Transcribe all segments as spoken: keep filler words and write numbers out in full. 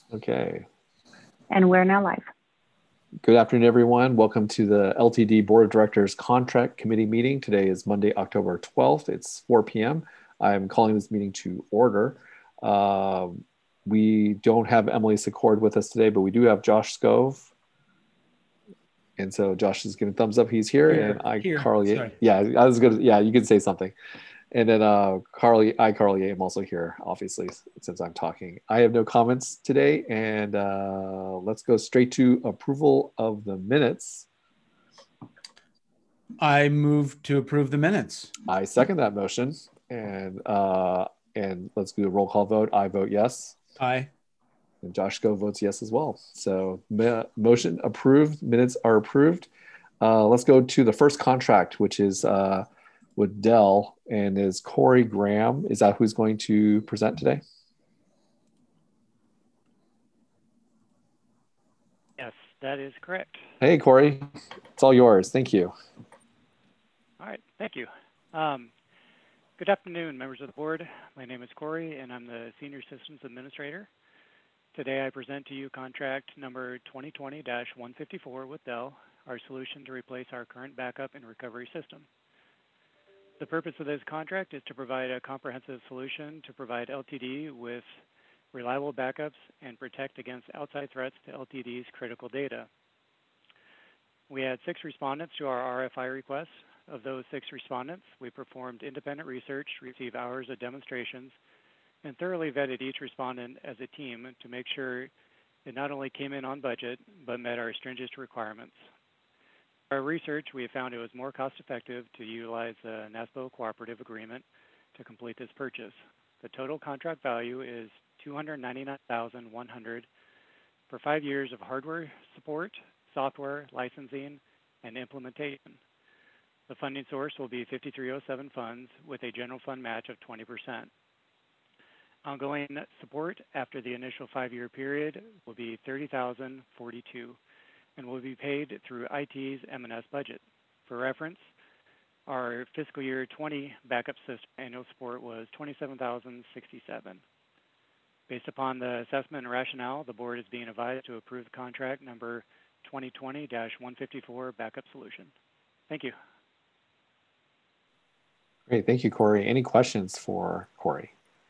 Okay. And we're now live. Good afternoon, everyone. Welcome to the L T D Board of Directors Contract Committee meeting. Today is Monday, October twelfth. It's four p m I'm calling this meeting to order. Um, we don't have Emily Secord with us today, but we do have Josh Scove. And so Josh is giving thumbs up. He's here. Here, and I, here. Carly, Sorry. yeah, I was gonna, yeah, you can say something. And then uh, Carly, I, Carly, I'm also here, obviously, since I'm talking. I have no comments today, and uh, let's go straight to approval of the minutes. I move to approve the minutes. I second that motion, and uh, and let's do a roll call vote. I vote yes. Aye. And Josh Go votes yes as well. So motion approved. Minutes are approved. Uh, let's go to the first contract, which is uh, with Dell, and is Corey Graham. Is that who's going to present today? Yes, that is correct. Hey, Corey. It's all yours. Thank you. All right, thank you. Um, good afternoon, members of the board. My name is Corey, and I'm the Senior Systems Administrator. Today, I present to you contract number twenty twenty dash one fifty-four with Dell, our solution to replace our current backup and recovery system. The purpose of this contract is to provide a comprehensive solution to provide L T D with reliable backups and protect against outside threats to L T D's critical data. We had six respondents to our R F I request. Of those six respondents, we performed independent research, received hours of demonstrations, and thoroughly vetted each respondent as a team to make sure it not only came in on budget, but met our stringent requirements. Our research, we have found it was more cost-effective to utilize the NASPO cooperative agreement to complete this purchase. The total contract value is two hundred ninety-nine thousand one hundred dollars for five years of hardware support, software, licensing, and implementation. The funding source will be fifty-three oh seven funds with a general fund match of twenty percent. Ongoing support after the initial five-year period will be thirty thousand forty-two dollars and will be paid through I T's M and S budget. For reference, our fiscal year twenty backup system annual support was twenty-seven thousand sixty-seven dollars. Based upon the assessment and rationale, the board is being advised to approve the contract number twenty twenty dash one fifty-four backup solution. Thank you. Great. Thank you, Corey. Any questions for Corey?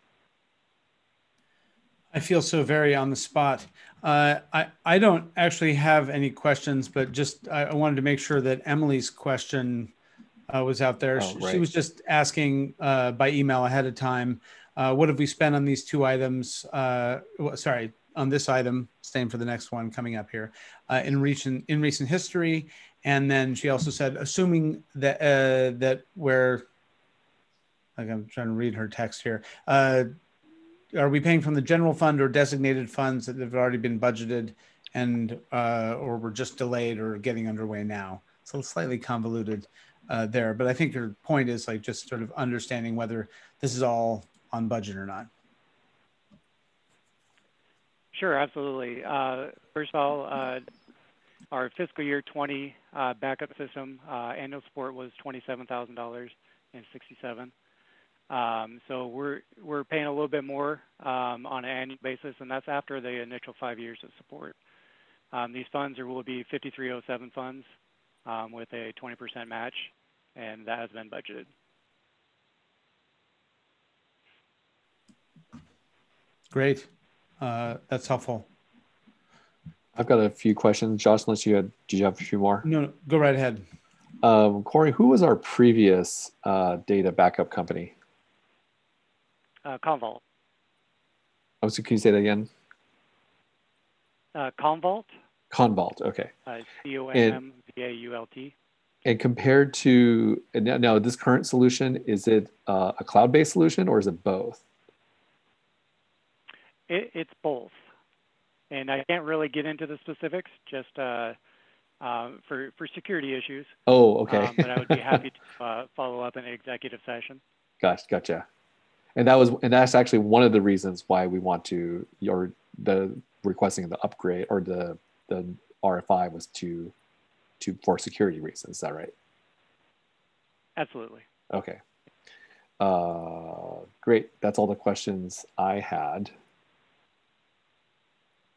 I feel so very on the spot. Uh, I, I don't actually have any questions, but just I, I wanted to make sure that Emily's question uh, was out there. Oh, she, right. she was just asking uh, by email ahead of time, uh, what have we spent on these two items? Uh, well, sorry, on this item, staying for the next one coming up here, uh, in recent in recent history. And then she also said, assuming that uh, that we're, like I'm trying to read her text here. Uh, are we paying from the general fund or designated funds that have already been budgeted and uh, or we're just delayed or getting underway now? So it's slightly convoluted uh, there, but I think your point is like just sort of understanding whether this is all on budget or not. Sure, absolutely. Uh, first of all, uh, our fiscal year twenty uh, backup system uh, annual support was twenty-seven thousand dollars and sixty-seven cents. Um, so we're we're paying a little bit more um, on an annual basis, and that's after the initial five years of support. Um, these funds are, will be fifty-three oh seven funds um, with a twenty percent match, and that has been budgeted. Great, uh, that's helpful. I've got a few questions. Josh, unless you had, did you have a few more? No, go right ahead. Um, Corey, who was our previous uh, data backup company? Uh, Commvault. Oh, so can you say that again? Uh, Commvault. Commvault, okay. Uh, C O M M V A U L T. And compared to, and now, now this current solution, is it uh, a cloud-based solution or is it both? It, it's both. And I can't really get into the specifics, just uh, uh, for, for security issues. Oh, okay. um, but I would be happy to uh, follow up in an executive session. Gosh, gotcha. And that was, and that's actually one of the reasons why we want to, or the requesting the upgrade or the the R F I was to, to for security reasons. Is that right? Absolutely. Okay. Uh, great. That's all the questions I had.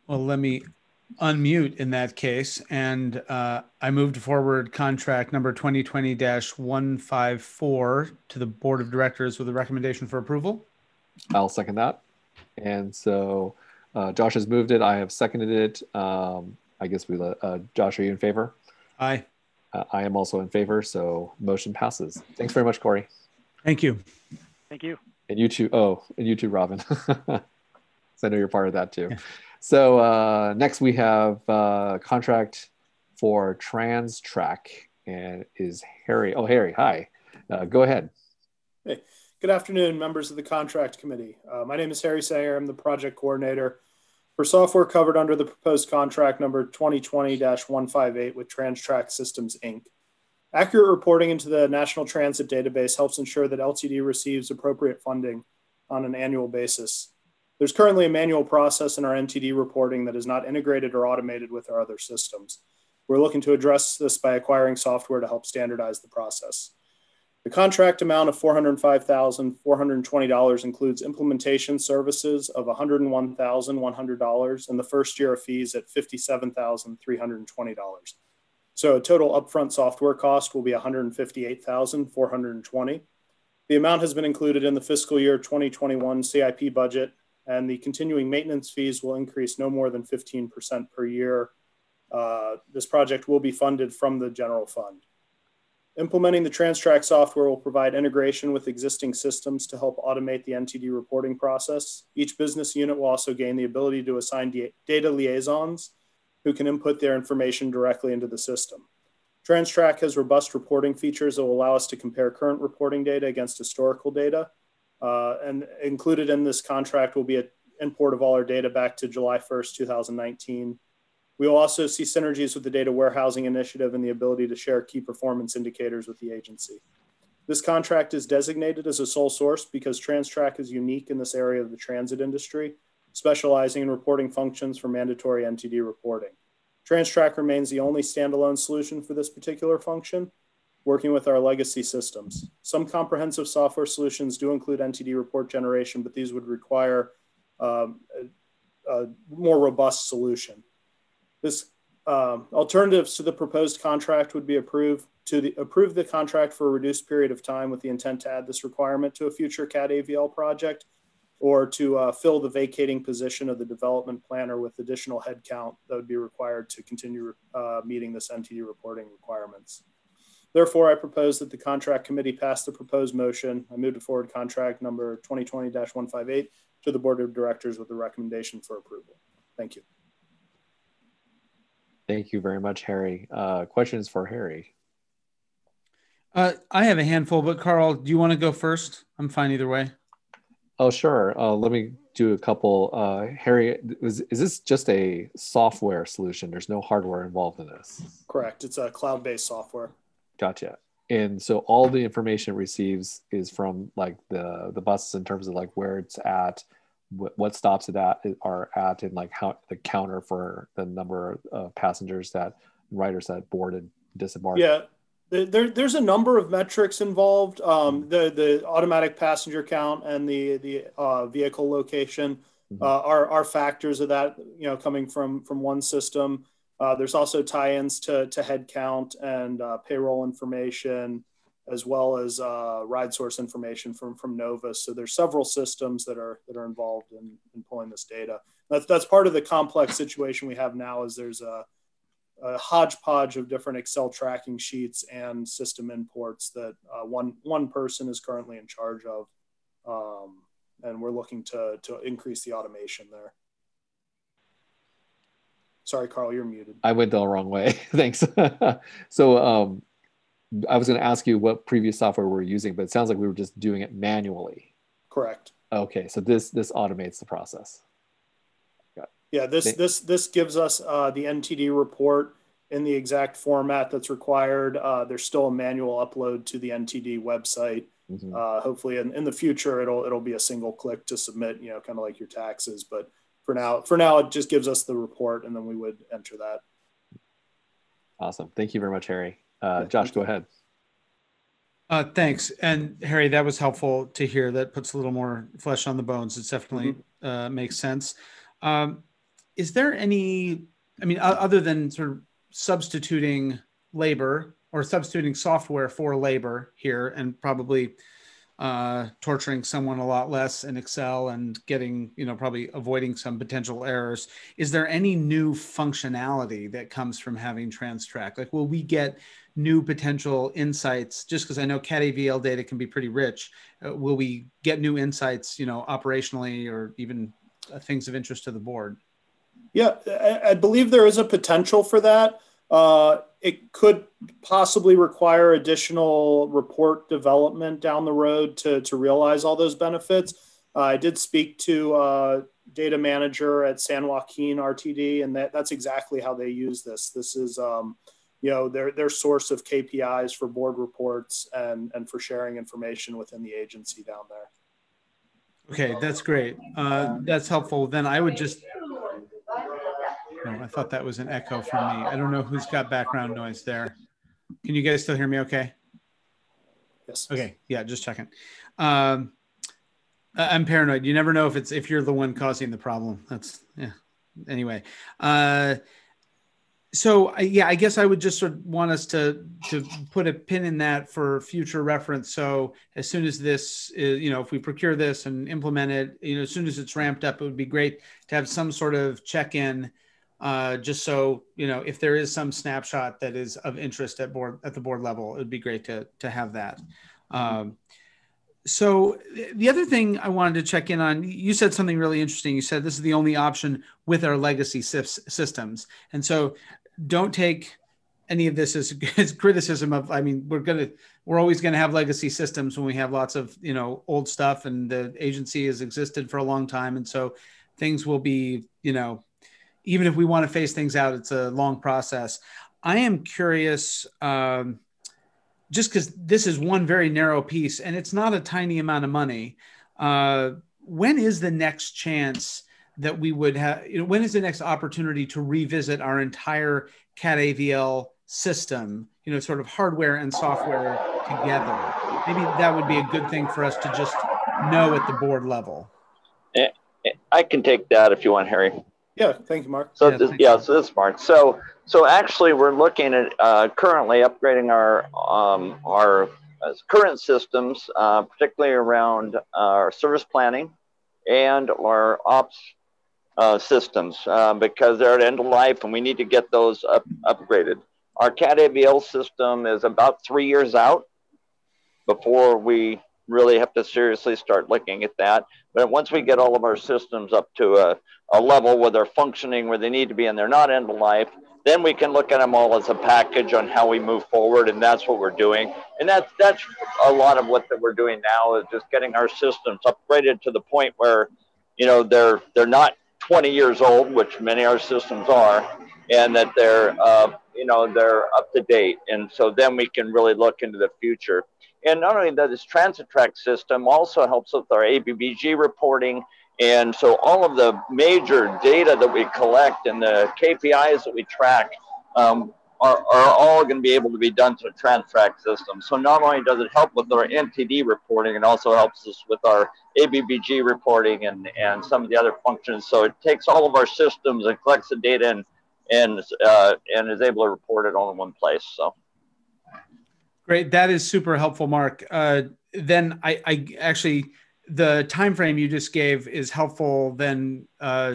Well, let me unmute in that case. And uh, I moved forward contract number twenty twenty dash one five four to the Board of Directors with a recommendation for approval. I'll second that. And so uh, Josh has moved it. I have seconded it. Um, I guess we let, uh, Josh, are you in favor? Aye. Uh, I am also in favor. So motion passes. Thanks very much, Corey. Thank you. Thank you. And you too. Oh, and you too, Robin. So I know you're part of that too. Yeah. So uh, next we have uh, contract for TransTrack, and is Harry. Oh, Harry, hi. Uh, go ahead. Hey, good afternoon, members of the contract committee. Uh, my name is Harry Sanger. I'm the project coordinator for software covered under the proposed contract number twenty twenty dash one five eight with TransTrack Systems, Incorporated. Accurate reporting into the National Transit Database helps ensure that L T D receives appropriate funding on an annual basis. There's currently a manual process in our N T D reporting that is not integrated or automated with our other systems. We're looking to address this by acquiring software to help standardize the process. The contract amount of four hundred five thousand four hundred twenty dollars includes implementation services of one hundred one thousand one hundred dollars and the first year of fees at fifty-seven thousand three hundred twenty dollars. So a total upfront software cost will be one hundred fifty-eight thousand four hundred twenty dollars. The amount has been included in the fiscal year twenty twenty-one C I P budget, and the continuing maintenance fees will increase no more than fifteen percent per year. Uh, this project will be funded from the general fund. Implementing the TransTrack software will provide integration with existing systems to help automate the N T D reporting process. Each business unit will also gain the ability to assign data liaisons who can input their information directly into the system. TransTrack has robust reporting features that will allow us to compare current reporting data against historical data. Uh, and included in this contract will be an import of all our data back to July first, two thousand nineteen. We will also see synergies with the data warehousing initiative and the ability to share key performance indicators with the agency. This contract is designated as a sole source because TransTrack is unique in this area of the transit industry, specializing in reporting functions for mandatory N T D reporting. TransTrack remains the only standalone solution for this particular function, working with our legacy systems. Some comprehensive software solutions do include N T D report generation, but these would require um, a, a more robust solution. This um, alternatives to the proposed contract would be approved to the, approve the contract for a reduced period of time with the intent to add this requirement to a future C A D A V L project, or to uh, fill the vacating position of the development planner with additional headcount that would be required to continue uh, meeting this N T D reporting requirements. Therefore, I propose that the contract committee pass the proposed motion. I move to forward contract number twenty twenty dash one five eight to the board of directors with a recommendation for approval. Thank you. Thank you very much, Harry. Uh, questions for Harry? Uh, I have a handful, but Carl, do you want to go first? I'm fine either way. Oh, sure. Uh, let me do a couple. Uh, Harry, is, is this just a software solution? There's no hardware involved in this? Correct. It's a cloud-based software. Gotcha. And so all the information it receives is from like the, the buses in terms of like where it's at, what, what stops it at are at, and like how the counter for the number of passengers that riders that board and disembark. Yeah. There, there's a number of metrics involved. Um, the the automatic passenger count and the the uh, vehicle location uh, are are factors of that. You know, coming from from one system. Uh, there's also tie-ins to to head count and uh, payroll information, as well as uh, ride source information from from Novus. So there's several systems that are that are involved in, in pulling this data. That's that's part of the complex situation we have now. Is there's a a hodgepodge of different Excel tracking sheets and system imports that uh, one one person is currently in charge of, um, and we're looking to to increase the automation there. Sorry, Carl, you're muted. I went the wrong way. Thanks. So um, I was going to ask you what previous software we're using, but it sounds like we were just doing it manually. Correct. Okay, so this this automates the process. Yeah, this this this gives us uh, the N T D report in the exact format that's required. Uh, there's still a manual upload to the N T D website. Mm-hmm. Uh, hopefully, in, in the future, it'll it'll be a single click to submit. You know, kind of like your taxes. But for now, for now, it just gives us the report, and then we would enter that. Awesome. Thank you very much, Harry. Uh, Josh, go ahead. Uh, thanks. And Harry, that was helpful to hear. That puts a little more flesh on the bones. It definitely mm-hmm. uh, makes sense. Um, is there any, I mean, other than sort of substituting labor or substituting software for labor here and probably uh, torturing someone a lot less in Excel and getting, you know, probably avoiding some potential errors, is there any new functionality that comes from having TransTrack? Like, will we get new potential insights? Just because I know C A D A V L data can be pretty rich, uh, will we get new insights, you know, operationally or even uh, things of interest to the board? Yeah, I, I believe there is a potential for that. Uh, it could possibly require additional report development down the road to, to realize all those benefits. Uh, I did speak to a data manager at San Joaquin R T D, and that, that's exactly how they use this. This is, um, you know, their, their source of K P Is for board reports and, and for sharing information within the agency down there. Okay, that's great. Uh, that's helpful. Then I would just, oh, I thought that was an echo from me. I don't know who's got background noise there. Can you guys still hear me okay? Yes. Okay, yeah, just checking. Um, I'm paranoid. You never know if it's, if you're the one causing the problem. That's, yeah. Anyway, uh, so yeah, I guess I would just sort of want us to to put a pin in that for future reference. So as soon as this is, you know, if we procure this and implement it, you know, as soon as it's ramped up, it would be great to have some sort of check-in, uh, just so, you know, if there is some snapshot that is of interest at board at the board level, it would be great to to have that. Um, So the other thing I wanted to check in on, you said something really interesting. You said this is the only option with our legacy systems. And so don't take any of this as, as criticism of, I mean, we're going to, we're always going to have legacy systems when we have lots of, you know, old stuff, and the agency has existed for a long time. And so things will be, you know, even if we want to phase things out, it's a long process. I am curious, um, just because this is one very narrow piece and it's not a tiny amount of money. Uh, when is the next chance that we would have, you know, when is the next opportunity to revisit our entire C A D A V L system, you know, sort of hardware and software together? Maybe that would be a good thing for us to just know at the board level. I can take that if you want, Harry. Yeah, thank you, Mark. So yeah, this, yeah, so this is Mark. So so actually, we're looking at uh, currently upgrading our um, our uh, current systems, uh, particularly around our service planning and our ops uh, systems, uh, because they're at end of life, and we need to get those up, upgraded. Our C A D A V L system is about three years out before we really have to seriously start looking at that. But once we get all of our systems up to a, a level where they're functioning where they need to be and they're not end of life, then we can look at them all as a package on how we move forward, and that's what we're doing. And that's that's a lot of what that we're doing now, is just getting our systems upgraded to the point where, you know, they're they're not twenty years old, which many of our systems are, and that they're uh, you know, they're up to date. And so then we can really look into the future. And not only that, this TransitTrack system also helps with our A B B G reporting. And so all of the major data that we collect and the K P Is that we track um, are, are all going to be able to be done through the TransitTrack system. So not only does it help with our N T D reporting, it also helps us with our A B B G reporting and, and some of the other functions. So it takes all of our systems and collects the data and, and, uh, and is able to report it all in one place. So. Great. That is super helpful, Mark. Uh, then I, I actually, the time frame you just gave is helpful. Then uh,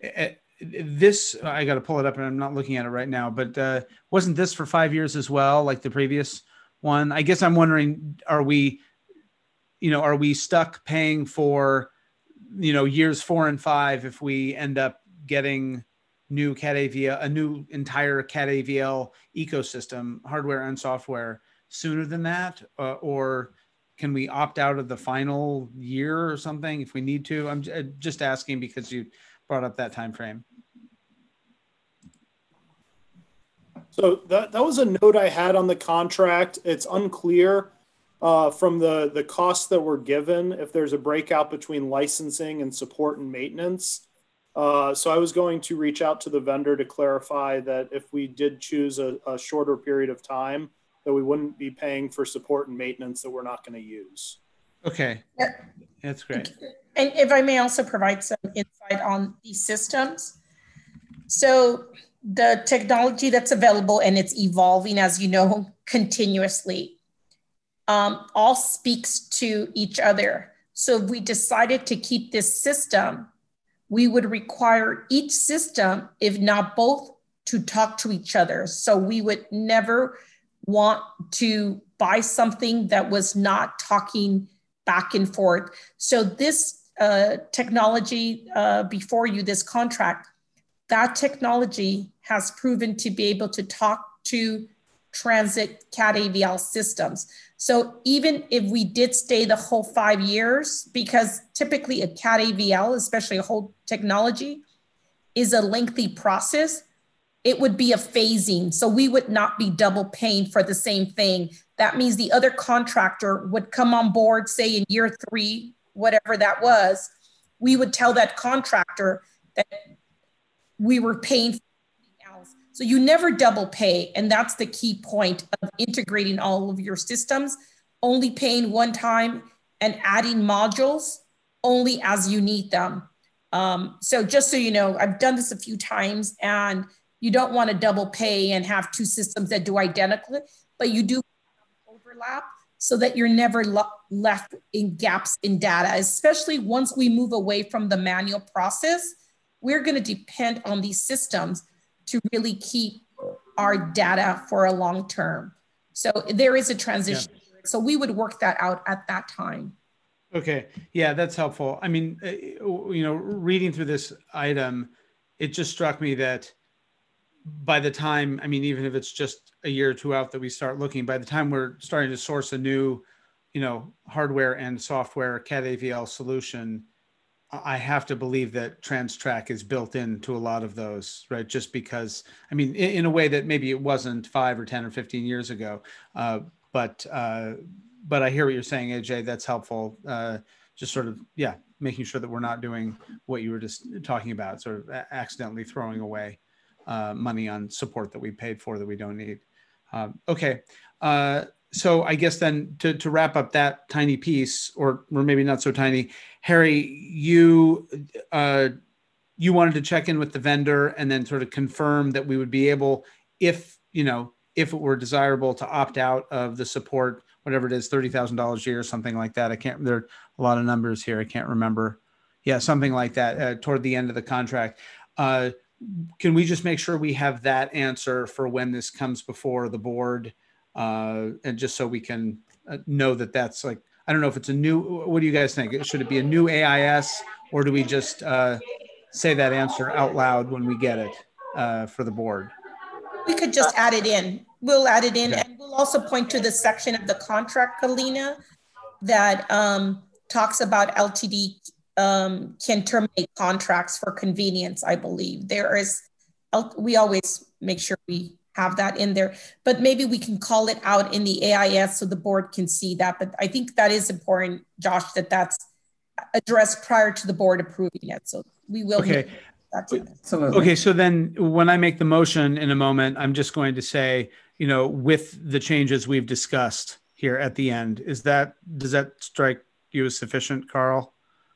this, I got to pull it up and I'm not looking at it right now, but uh, wasn't this for five years as well, like the previous one? I guess I'm wondering, are we, you know, are we stuck paying for, you know, years four and five if we end up getting new C A D A V L, a new entire C A D A V L ecosystem, hardware and software, sooner than that, uh, or can we opt out of the final year or something if we need to? I'm j- just asking because you brought up that time frame. So that, that was a note I had on the contract. It's unclear uh, from the, the costs that were given if there's a breakout between licensing and support and maintenance. Uh, so I was going to reach out to the vendor to clarify that if we did choose a, a shorter period of time, that we wouldn't be paying for support and maintenance that we're not going to use. Okay, yeah. That's great. And if I may also provide some insight on these systems. So the technology that's available, and it's evolving, as you know, continuously, um, all speaks to each other. So if we decided to keep this system, we would require each system, if not both, to talk to each other. So we would never want to buy something that was not talking back and forth. So this uh, technology uh, before you, this contract, that technology has proven to be able to talk to transit C A D A V L systems. So even if we did stay the whole five years, because typically a C A D A V L, especially a whole technology, is a lengthy process, it would be a phasing. So we would not be double paying for the same thing. That means the other contractor would come on board, say in year three, whatever that was, we would tell that contractor that we were paying for something else. So you never double pay. And that's the key point of integrating all of your systems, only paying one time and adding modules only as you need them. Um, so just so you know, I've done this a few times, and you don't want to double pay and have two systems that do identically, but you do overlap so that you're never left in gaps in data, especially once we move away from the manual process. We're going to depend on these systems to really keep our data for a long term. So there is a transition. Yeah. So we would work that out at that time. Okay. Yeah, that's helpful. I mean, you know, reading through this item, it just struck me that by the time, I mean, even if it's just a year or two out that we start looking, by the time we're starting to source a new, you know, hardware and software C A D A V L solution, I have to believe that TransTrack is built into a lot of those, right? Just because, I mean, in, in a way that maybe it wasn't five or ten or fifteen years ago. Uh, but uh, but I hear what you're saying, A J. That's helpful. Uh, just sort of, yeah, making sure that we're not doing what you were just talking about, sort of accidentally throwing away uh, money on support that we paid for that we don't need. Um, okay. Uh, So I guess then to, to wrap up that tiny piece, or, or maybe not so tiny, Harry, you uh, you wanted to check in with the vendor and then sort of confirm that we would be able, if, you know, if it were desirable to opt out of the support, whatever it is, thirty thousand dollars a year or something like that. I can't, there are a lot of numbers here. I can't remember. Yeah, something like that uh, toward the end of the contract. Uh, can we just make sure we have that answer for when this comes before the board? Uh, and just so we can uh, know that that's like, I don't know if it's a new, what do you guys think? Should it be a new A I S, or do we just uh, say that answer out loud when we get it uh, for the board? We could just add it in. We'll add it in. Okay. And we'll also point to the section of the contract, Kalina, that um, talks about L T D um, can terminate contracts for convenience, I believe. There is, we always make sure we have that in there, but maybe we can call it out in the A I S so the board can see that. But I think that is important, Josh, that that's addressed prior to the board approving it. So we will. Okay. That's okay. So then when I make the motion in a moment, I'm just going to say, you know, with the changes we've discussed here at the end, is that, does that strike you as sufficient, Carl?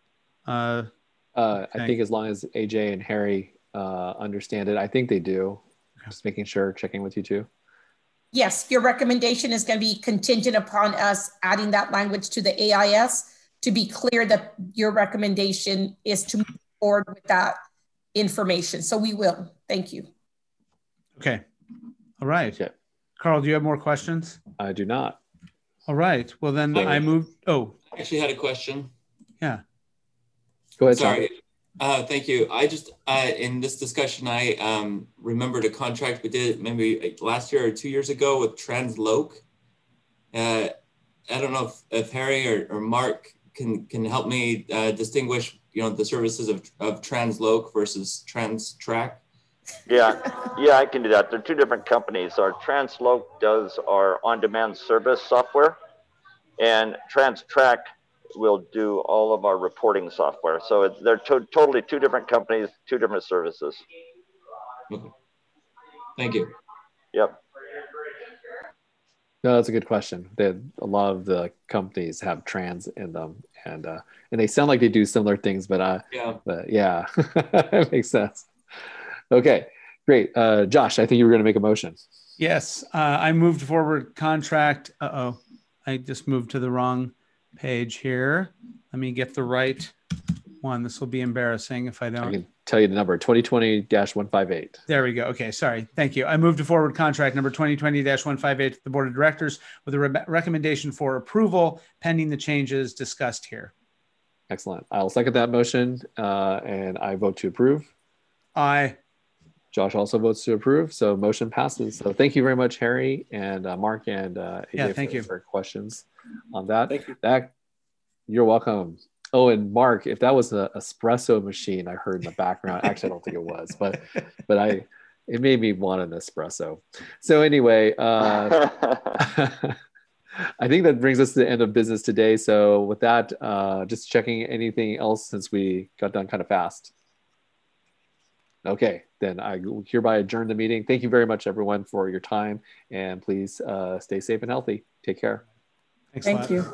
Uh, uh, I think as long as A J and Harry uh, understand it, I think they do. Just making sure, checking with you too. Yes, your recommendation is going to be contingent upon us adding that language to the A I S to be clear that your recommendation is to move forward with that information. So we will. Thank you. Okay. All right. Yeah. Carl, do you have more questions? I do not. All right. Well, then Sorry. I moved. Oh, I actually had a question. Yeah. Go ahead. Sorry. Tom. Uh, thank you. I just, uh, in this discussion, I um, remembered a contract we did maybe last year or two years ago with Transloc. Uh, I don't know if, if Harry or, or Mark can can help me uh, distinguish, you know, the services of, of Transloc versus TransTrack. Yeah, yeah, I can do that. They're two different companies. Our Transloc does our on-demand service software, and TransTrack will do all of our reporting software. So it's, they're to totally two different companies, two different services. Okay. Thank you. Yep. No, that's a good question. They, a lot of the companies have trans in them, and uh, and they sound like they do similar things, but uh, Yeah. but yeah, it makes sense. Okay, great. Uh, Josh, I think you were going to make a motion. Yes, uh, I moved forward contract. Uh-oh, I just moved to the wrong page here. Let me get the right one. This will be embarrassing if I I don't. can tell you the number, twenty twenty dash one five eight. There we go. Okay, sorry. Thank you. I moved to forward contract number twenty twenty dash one five eight to the Board of Directors with a re- recommendation for approval pending the changes discussed here. Excellent. I'll second that motion, uh, and I vote to approve. Aye. Josh also votes to approve, so motion passes. So thank you very much, Harry and uh, Mark and uh, A J Yeah, thank for, you. for questions on that. Thank you. That you're welcome. Oh, and Mark, if that was an espresso machine I heard in the background, actually I don't think it was, but but I it made me want an espresso. So anyway, uh, I think that brings us to the end of business today. So with that, uh, just checking anything else since we got done kind of fast. Okay, then I hereby adjourn the meeting. Thank you very much, everyone, for your time, and please uh, stay safe and healthy. Take care. Thanks Thank you.